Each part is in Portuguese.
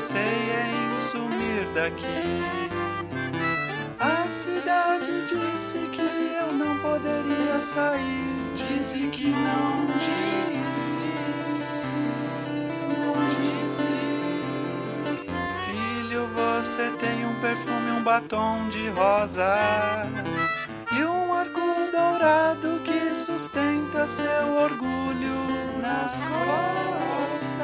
anseia em sumir daqui. A cidade disse que eu não poderia sair. Disse que não disse. Filho, você tem um perfume, um batom de rosas e um arco dourado que sustenta seu orgulho nas costas.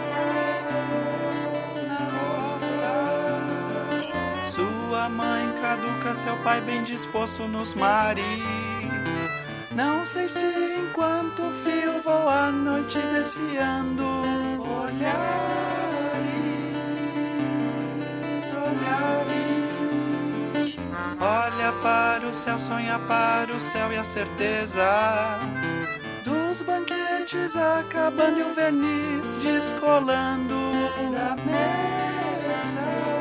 Sua mãe caduca, seu pai bem disposto nos mares. Não sei se enquanto o fio voa à noite desfiando olhares. Olha para o céu, sonha para o céu e a certeza dos banquetes acabando e o verniz descolando da mesa.